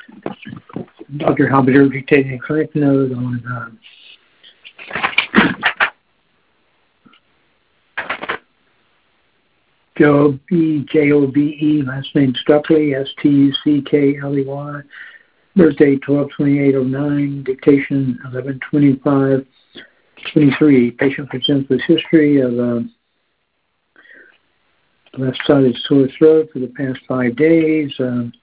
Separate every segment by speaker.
Speaker 1: Dr. Halberger dictating a clinic note on Jobe, last name Stuckley, Stuckley, birthday 12/28/09, dictation 11/25/23. Patient presents with history of left-sided sore throat for the past 5 days,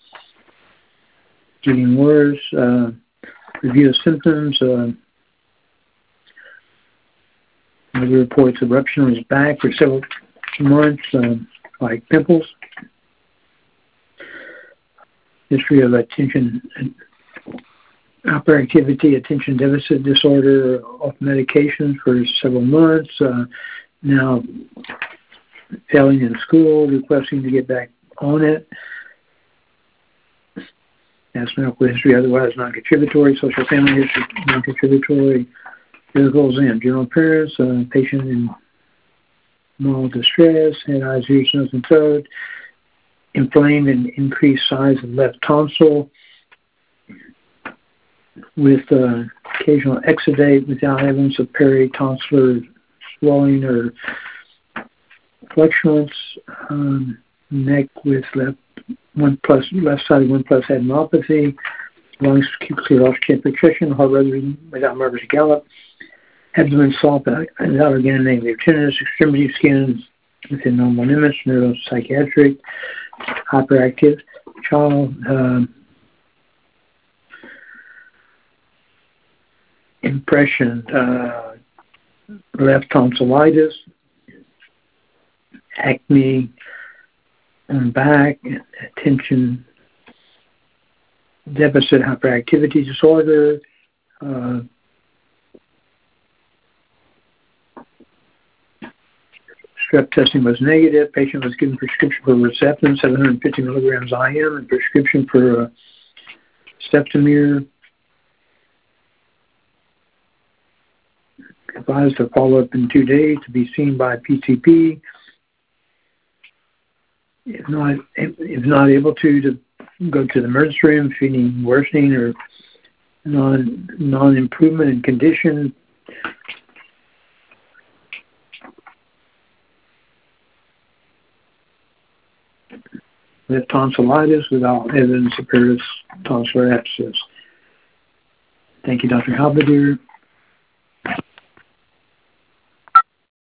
Speaker 1: getting worse. Review of symptoms. The reports eruption on his back for several months, like pimples. History of attention hyperactivity, attention deficit disorder, off medications for several months. Now failing in school, requesting to get back on it. Past medical history, otherwise non-contributory. Social family history, non-contributory. Physicals and general appearance. Patient in mild distress, head, eyes, ears, nose, and throat. Inflamed and increased size of left tonsil with occasional exudate without evidence of peritonsillar swelling or flatulence. Neck with left sided 1+ adenopathy. Lungs clear oxygen filtration. Heart rate without murmurs gallop. Abdomen soft without organic tenderness. Extremity skin within normal limits. Neuropsychiatric. Hyperactive child. Impression. Left tonsillitis. Acne on back. Attention deficit hyperactivity disorder. Strep testing was negative. Patient was given prescription for Herceptin, 750 milligrams IM, and prescription for Septimir. Advised to follow up in 2 days to be seen by PCP. If not able to go to the emergency room, feeling worsening or non-improvement in condition. With tonsillitis without evidence of peritonsillar abscess. Thank you, Dr. Halberger.